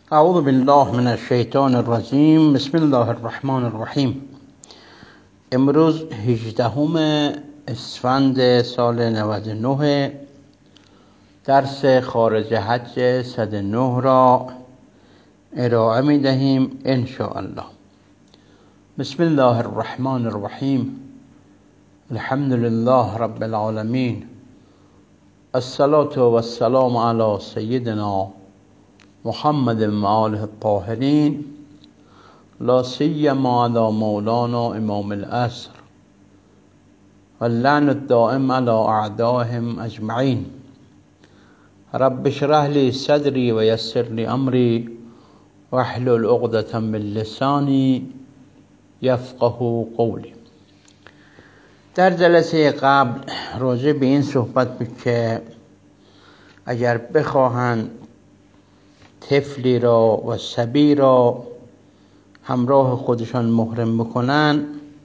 اعوذ بالله من الشیطان الرجیم. بسم الله الرحمن الرحیم. امروز 18 اسفند سال 99 درس خارج حج 109 را ارائه می دهیم ان شاء الله. بسم الله الرحمن الرحیم. الحمد لله رب العالمین. الصلاة والسلام علی سیدنا محمد و آله الطاهرین، لا سیما علی مولانا امام العصر واللعن الدائم علی اعدائهم اجمعین. رب اشرح لی صدری و یسر لی امری واحلل عقدة من لسانی یفقه قولی. در جلسه قبل راجع به این صحبت بود که اگر بخواهند طفلی را و صبی را همراه خودشان محرم بکنن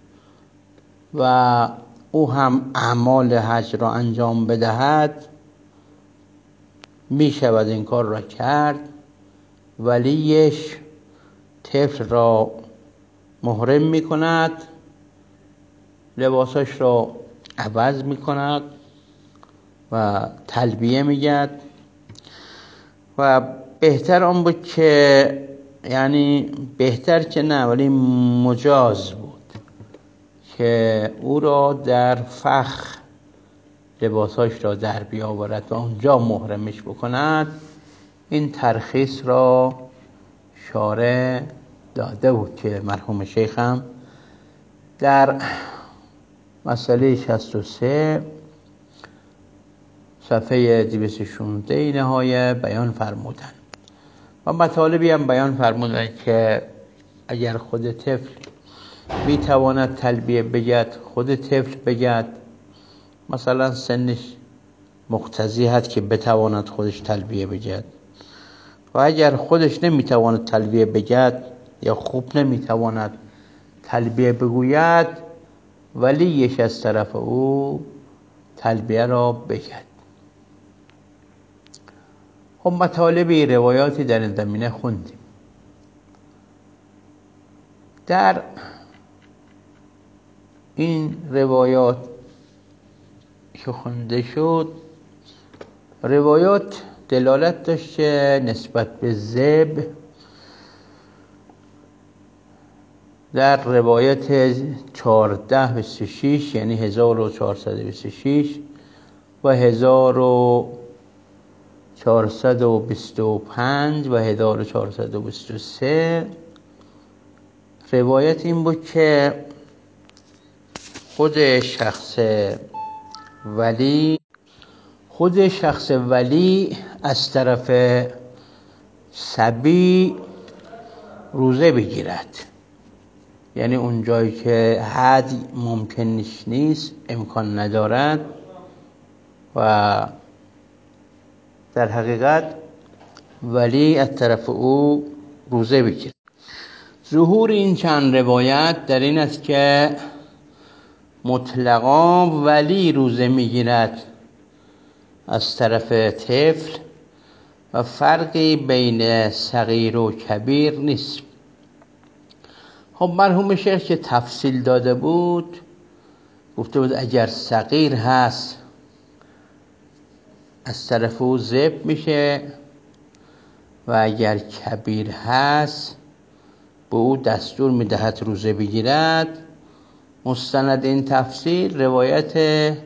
و او هم اعمال حج را انجام بدهد، می شود این کار را کرد. ولیش طفل را محرم می کند، لباسش را عوض می کند و تلبیه می گرد و بهتر آن بود که، یعنی بهتر که نه ولی مجاز بود که او را در فخ لباساش را در بیاورد و اونجا محرمش بکند. این ترخیص را شارع داده بود که مرحوم شیخم در مسئله 63 صفحه 216 نهایه بیان فرمودند و مطالبی هم بیان فرمودند که اگر خود طفل میتواند تلبیه بگد، خود طفل بگد، مثلا سنش مقتضی هست که بتواند خودش تلبیه بگد، و اگر خودش نمیتواند تلبیه بگد یا خوب نمیتواند تلبیه بگوید، ولیش از طرف او تلبیه را بگد. خب مطالبی روایاتی در این زمینه خوندیم. در این روایات که خونده شد، روایات دلالت داشت که نسبت به ذبح در روایت 1426 یعنی 1426 و 1425 و 1423 روایت این بود که خود شخص ولی از طرف صبی روزه بگیرد، یعنی اون جایی که حد ممکنش نیست، امکان ندارد، و در حقیقت ولی از طرف او روزه بگیرد. ظهور این چند روایت در این است که مطلقا ولی روزه میگیرد از طرف طفل و فرقی بین صغیر و کبیر نیست. خب مرحوم شیخ که تفصیل داده بود، گفته بود اگر صغیر هست از طرف او ذبح میشه و اگر کبیر هست به او دستور میدهد روزه بگیرد. مستند این تفصیل روایت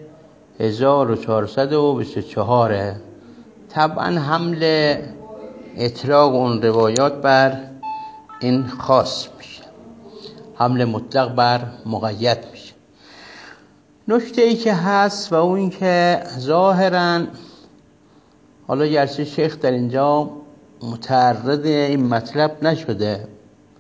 1424. طبعا حمل اطلاق اون روایات بر این خاص میشه، حمل مطلق بر مقید میشه. نکته ای که هست و اون که ظاهرا، حالا گرچه شیخ در اینجا متعرض این مطلب نشده،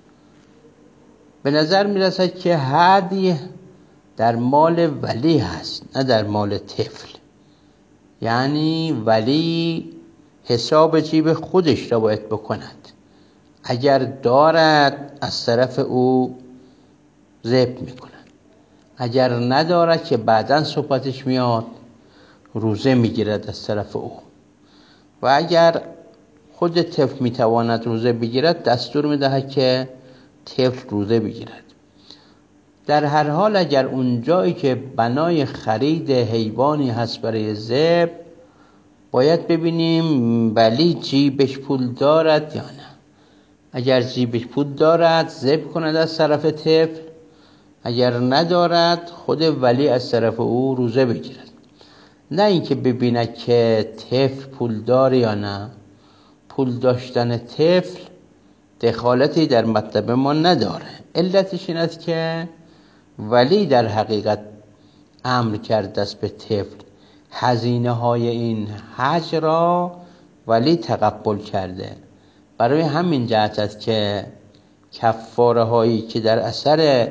به نظر میرسد که هدی در مال ولی هست نه در مال طفل. یعنی ولی حساب جیب خودش را باید بکند، اگر دارد از طرف او ذبح میکند، اگر ندارد که بعداً صحبتش میاد روزه میگیرد از طرف او، و اگر خود طفل میتواند روزه بگیرد دستور میدهد که طفل روزه بگیرد. در هر حال اگر اون جایی که بنای خرید حیوانی هست برای ذبح، باید ببینیم ولی جیبش پول دارد یا نه. اگر جیبش پول دارد ذبح کند از طرف طفل، اگر ندارد خود ولی از طرف او روزه بگیرد. نه اینکه ببیند که طفل پول داره یا نه. پول داشتن طفل دخالتی در مطلب ما نداره. علتش این است که ولی در حقیقت امر کرده است به طفل. هزینه های این حج را ولی تقبل کرده. برای همین جهت است که کفاره هایی که در اثر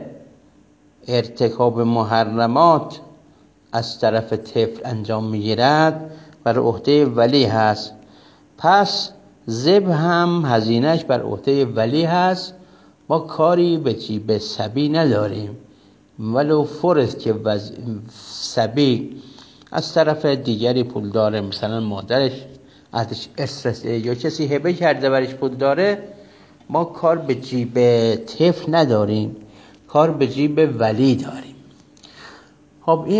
ارتکاب محرمات از طرف طفل انجام میگیرد بر عهده ولی هست. پس ذبح هم هزینهش بر عهده ولی هست. ما کاری به جیب صبی نداریم، ولو فرض که صبی از طرف دیگری پول داره، مثلا مادرش ازش استرسه یا کسی هبه کرده برش پول داره، ما کار به جیب طفل نداریم، کار به جیب ولی داریم. خب این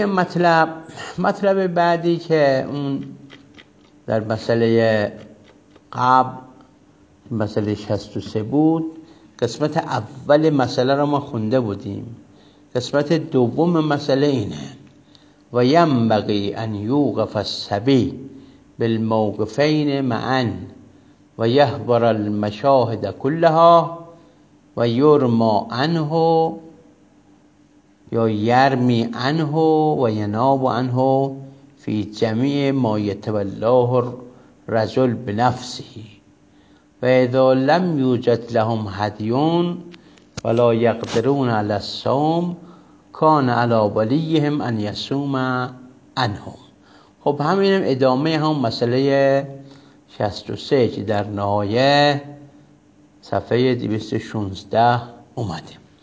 مطلب بعدی که اون در مسئله قبل مسئله 63 بود، قسمت اول مسئله را ما خونده بودیم. قسمت دوم مسئله اینه: و ینبغی ان یوقف الصبی بالموقفین معا و یحضر المشاهد كلها و یرمی عنه یا یرمی عنه و یناب عنه فی جمیع ما یتولاه الرجل بنفسه و اذا لم یوجد لهم هدیون ولا یقدرون علی الصوم کان علی ولیهم ان یصوم عنهم. خب همین ادامه هم مسئله 63 که در نهایه صفحه 216 اومده.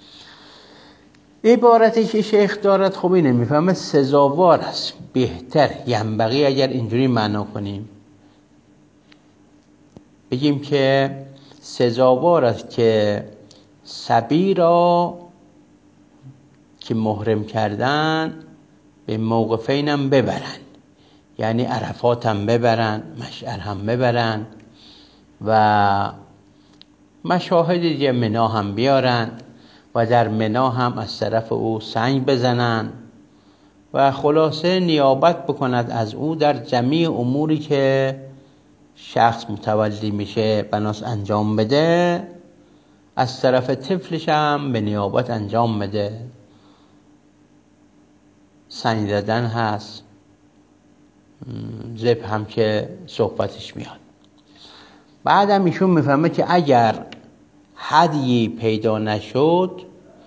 عبارتی که شیخ دارد خب اینه، میفهمه سزاوار است، بهتر ینبغی اگر اینجوری معنا کنیم بگیم که سزاوار است که صبی را که محرم کردن به موقفین هم ببرن، یعنی عرفات هم ببرن، مشعر هم ببرن و مشاهد دیگه منا هم بیارن و در منا هم از طرف او سنگ بزنن و خلاصه نیابت بکند از او در جمعی اموری که شخص متولی میشه بناس انجام بده، از طرف طفلش هم به نیابت انجام بده. سنگ زدن هست، ذبح هم که صحبتش میاد. بعدم ایشون میفهمه که اگر هدیی پیدا نشد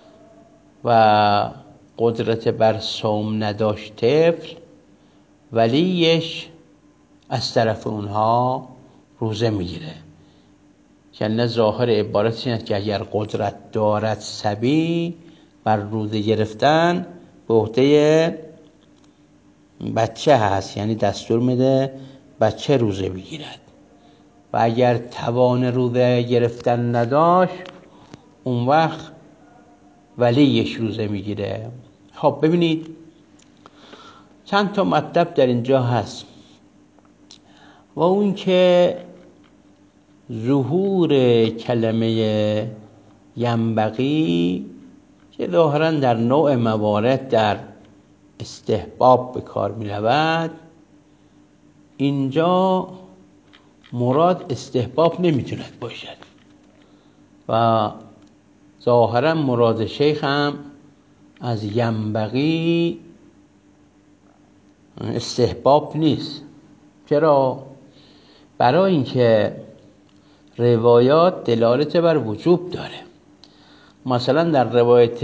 و قدرت بر صوم نداشت طفل، ولیش از طرف اونها روزه میگیره. یعنی ظاهر عبارت اینه که اگر قدرت دارد صبی بر روزه گرفتن به عهده بچه هست، یعنی دستور میده بچه روزه بگیرد. و اگر توان روزه گرفتن نداشت اون وقت ولیش روزه میگیره. خب ببینید چند تا مطلب در اینجا هست و اون که ظهور کلمه ینبغی که ظاهرا در نوع موارد در استحباب به کار می رود، اینجا مراد استحباب نمیتوند باشد و ظاهرا مراد شیخ هم از ینبغی استحباب نیست. چرا؟ برای اینکه روایات دلالت بر وجوب داره. مثلا در روایت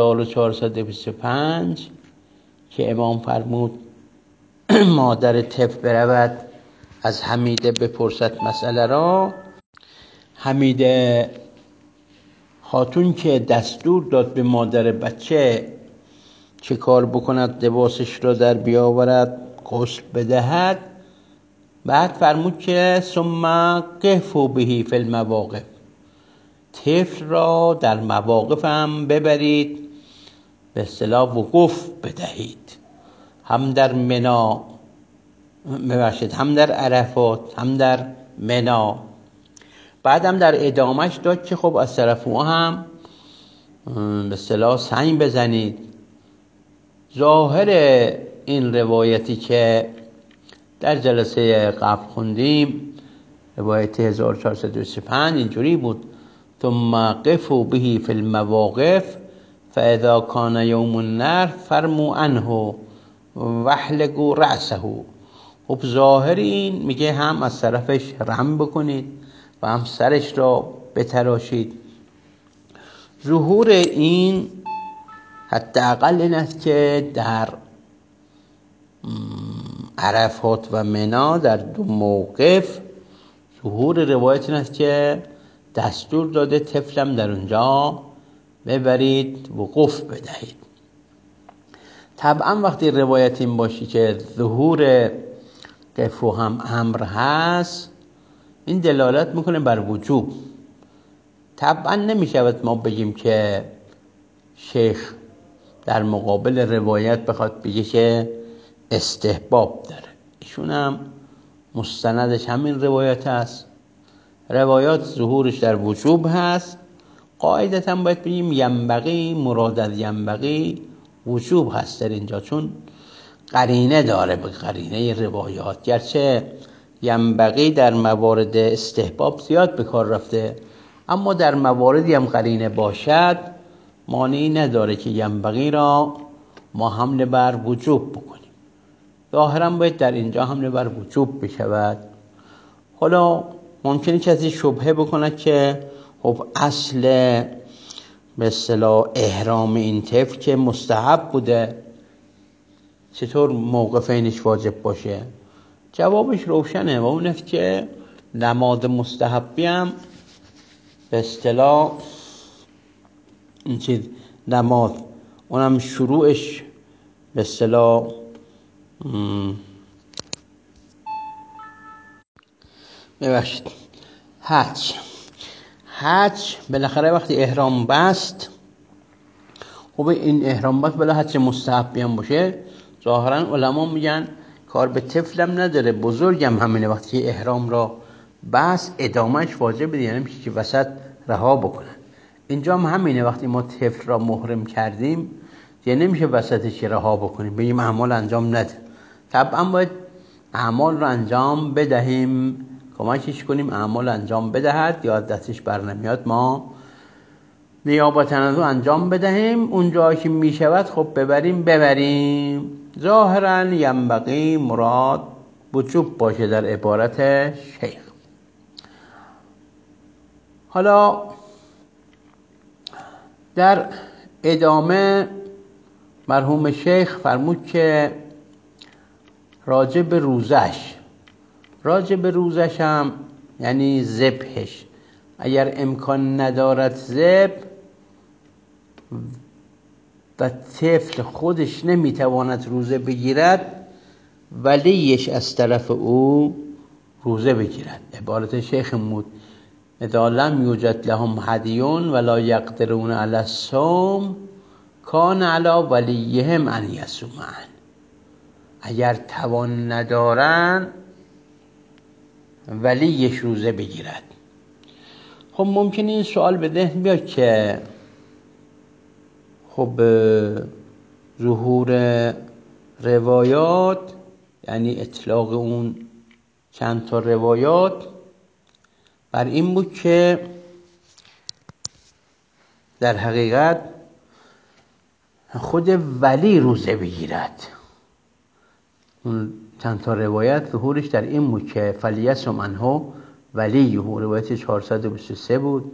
1425 که امام فرمود مادر طفل برود از حمیده بپرسد مسئله را، حمیده خاتون که دستور داد به مادر بچه چه کار بکند، لباسش را در بیاورد، غسل بدهد، بعد فرمود که ثم قفوا به فی المواقف، طفل را در مواقف هم ببرید، به اصطلاح وقوف بدهید، هم در منا، هم در عرفات، هم در منا. بعدم در ادامهش داد که خب از طرف او هم به اصطلاح سنگ بزنید. ظاهر این روایتی که در جلسه قبل خوندیم، روایت 1425 اینجوری بود: ثم قفوا به فی المواقف فاذا کان یوم النحر فرموا عنه واحلقوا رأسه. خب ظاهر این میگه هم از طرفش رم بکنید و هم سرش را بتراشید. ظهور این حداقل این است که در عرفات و منا در دو موقف ظهور روایت این است که دستور داده طفلم در اونجا ببرید وقوف بدهید. طبعا وقتی روایت این باشی که ظهور قفو هم امر هست، این دلالت میکنه بر وجوب. طبعا نمیشود ما بگیم که شیخ در مقابل روایت بخواد بگه که استحباب داره. ایشون هم مستندش همین روایت هست. روایات ظهورش در وجوب هست. قاعدتا باید بگیم ینبغی، مراد از ینبغی وجوب هست در اینجا، چون قرینه داره، به قرینه روایات. گرچه ینبغی در موارد استحباب زیاد به کار رفته، اما در مواردی هم قرینه باشد مانعی نداره که ینبغی را ما حمل بر وجوب بکنیم. ظاهرا باید در اینجا حمل بر وجوب بشود. حالا ممکنه کسی شبهه بکنه که خب اصل به اصطلاح احرام این طفل که مستحب بوده، چطور موقفینش واجب باشه؟ جوابش روشنه و اون است که نماز مستحبی هم به اصطلاح این چیز نماز، اونم شروعش به اصطلاح ببخشید حج بالاخره وقتی احرام بست، خب این احرام بست بلا حج مستحبی هم باشه، ظاهرا علما میگن کار به طفلم نداره، بزرگم همینه. وقتی احرام را بس ادامهش واجبه، یعنی میشه که وسط رها بکنن. اینجا هم همینه، وقتی ما طفل را محرم کردیم یعنی نمیشه وسطش رها بکنیم، بگیم اعمال انجام نده. طبعا باید اعمال را انجام بدهیم، کمکش کنیم اعمال انجام بدهد، یا دستش بر نمیاد ما نیابتا از او انجام بدهیم. اونجا که میشود خب ببریم. ظاهرا ینبغی مراد وجوب باشه در عبارت شیخ. حالا در ادامه مرحوم شیخ فرمود که راجع به روزش هم یعنی ذبحش، اگر امکان ندارد ذبح و طفل خودش نمیتواند روزه بگیرد، ولیش از طرف او روزه بگیرد. عبارت شیخ بود: اذا لم یوجد لهم هدیون ولا یقدرون علی الصوم کان علی ولیهم ان یصوموا. اگر توان ندارن ولیش روزه بگیرد. خب ممکنه این سوال به ذهن بیاد که خب ظهور روایات یعنی اطلاق اون چند تا روایات بر این بود که در حقیقت خود ولی روزه بگیرد. اون چند تا روایت ظهورش در این بود که فلیصم عنه ولیه، روایت 423 بود،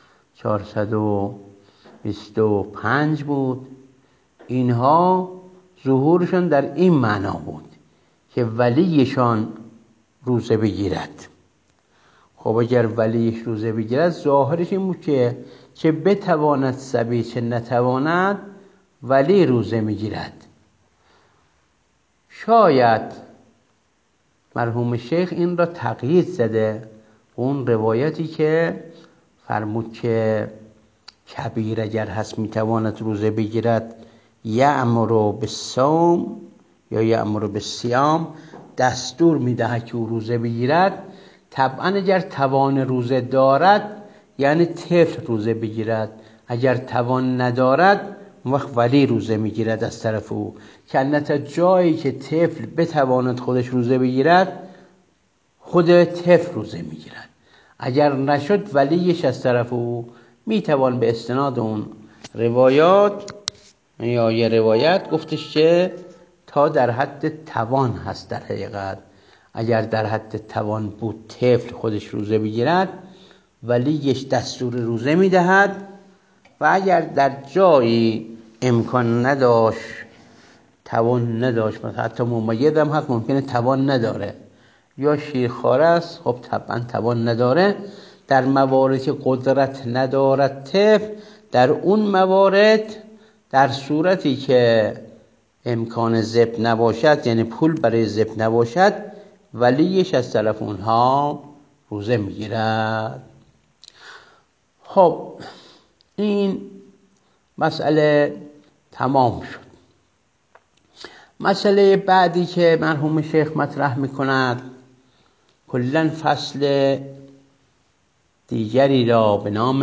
425 بود. اینها ظهورشون در این معنا بود که ولیشان روزه بگیرد. خب اگر ولیش روزه بگیرد، ظاهرش این بود که چه بتواند صبی چه نتواند ولی روزه میگیرد. شاید مرحوم شیخ این را تقیید زده. اون روایتی که فرمود که کبیر اگر هست میتواند روزه بگیرد، یأمر بالصوم یا یأمر بالصیام، دستور میدهد که او روزه بگیرد. طبعا اگر توان روزه دارد یعنی طفل روزه بگیرد، اگر توان ندارد اون وقت ولی روزه میگیرد از طرف او، که البته جایی که طفل بتواند خودش روزه بگیرد خود طفل روزه میگیرد، اگر نشد ولیش از طرف او میتوان به استناد اون روایات یا یه روایت گفتش که تا در حد توان هست. در حقیقت اگر در حد توان بود طفل خودش روزه بگیرد ولیش دستور روزه میدهد، و اگر در جایی امکان نداشت توان نداشت، مثلا حتی ممیز هم هست ممکنه توان نداره یا شیرخواره است، خب طبعا توان نداره، در مواردی که قدرت ندارد طفل، در اون موارد در صورتی که امکان ذبح نباشد یعنی پول برای ذبح نباشد ولیش از طرف اونها روزه میگیرد. خب این مسئله تمام شد. مسئله بعدی که مرحوم شیخ مطرح میکند کلاً فصل دیگری را به نام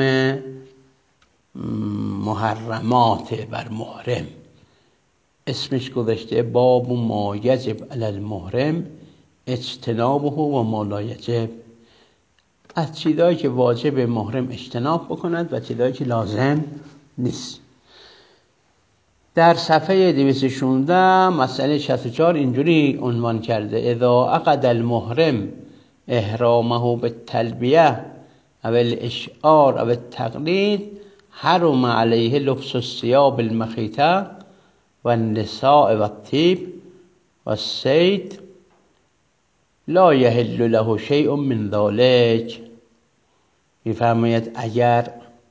محرمات بر محرم اسمش گذاشته، باب ما یجب علی المحرم اجتنابه و ما لا یجب، از چیزایی که واجب محرم اجتناب بکند و چیزایی که لازم نیست. در صفحه 216 مسئله 64 اینجوری عنوان کرده: اذا عقد المحرم احرامه بالتلبیه او الاشعار او التقلید حرم علیه لبس الثياب المخیطه و النساء و الطیب و الصید لا یحل له شیء من ذلك. می‌فرماید اگر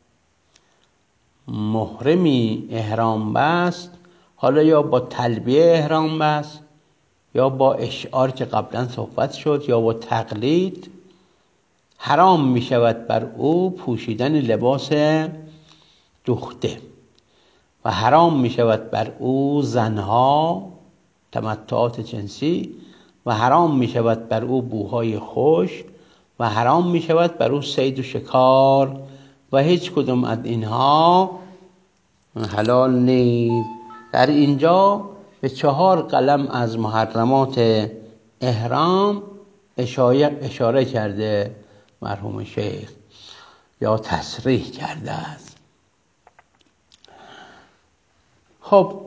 محرمی احرام بست، حالا یا با تلبیه احرام بست یا با اشعار که قبلا صحبت شد یا با تقلید، حرام می شود بر او پوشیدن لباس دوخته و حرام می شود بر او زنها تمتعات جنسی و حرام می شود بر او بوهای خوش و حرام می شود بر او صید و شکار و هیچ کدوم از اینها حلال نیست. در اینجا به 4 قلم از محرمات احرام اشاره کرده مرحوم شیخ یا تصریح کرده است. خب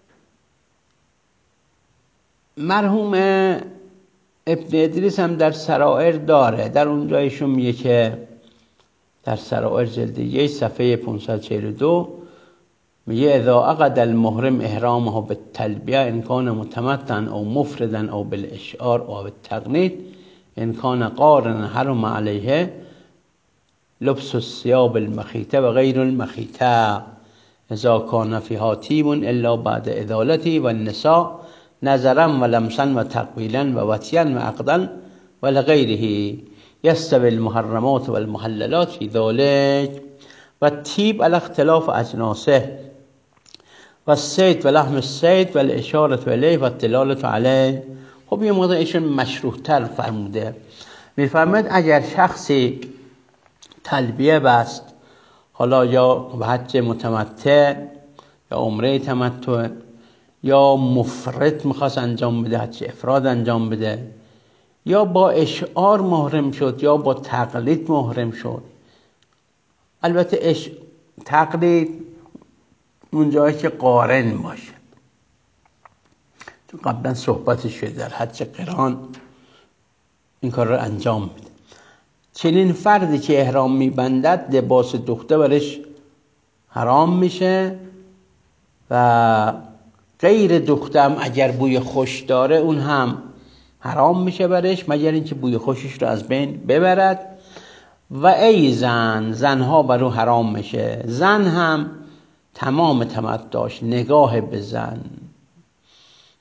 مرحوم ابن ادریس هم در سرائر داره، در اونجا ایشون میگه که در سرائر جلد 1 صفحه 542 میگه اذا عقد المحرم احرامه بالتلبیه ان کان متمتعا او مفردا او بالاشعار او بالتقنید ان کان قارنا حرم علیه لبس الثياب المخیطه و غیر المخیطه اذا کان فیها طیب الا بعد ازالته و النساء نظرا و لمسا و تقبیلا و وطیا و عقدا و لغیره یستوی المحرمات و المحللات فی ذلك و الطیب علی اختلاف اجناسه و الصید و لحم الصید و الاشاره الیه و الدلاله علیه. خب یه موضوع ایشون مشروح تر فرموده، میفرماید اگر شخصی تلبیه بست، حالا یا به حج متمتع یا عمره تمتع یا مفرد میخواست انجام بده، حج افراد انجام بده، یا با اشعار محرم شد یا با تقلید محرم شد. البته تقلید اون جایی که قارن باشه، چون قبلا صحبتش شده در حج قران این کار رو انجام میده. چنین فردی که احرام میبندد لباس دوخته برش حرام میشه و غیر دوخته هم اگر بوی خوش داره اون هم حرام میشه برش، مگر اینکه بوی خوشش رو از بین ببرد. و ای زنها بر او حرام میشه، زن هم تمام تمتعش نگاه به زن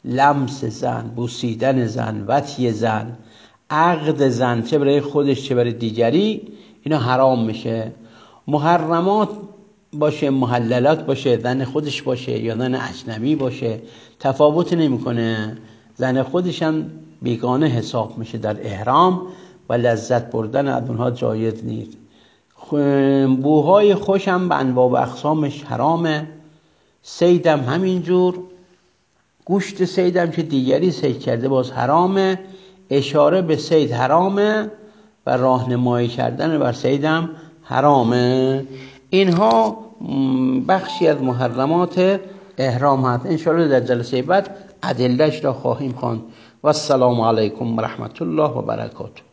لمس زن، بوسیدن زن، وطی زن، عقد زن، چه برای خودش چه برای دیگری، اینا حرام میشه. محرمات باشه، محللات باشه، زن خودش باشه یا زن اجنبی باشه، تفاوت نمیکنه. زن خودش هم بیگانه حساب میشه در احرام و لذت بردن از اونها جایز نیست. بوهای خوش هم به انواع و اقسامش حرامه. صیدم همینجور، گوشت صیدم که دیگری صید کرده باز حرامه. اشاره به صید حرامه و راهنمایی کردن بر صیدم حرامه. اینها بخشی از محرمات احرام هست. انشاءالله در جلسه بعد ادله‌اش را خواهیم خواند. و السلام علیکم و رحمت الله و برکاته.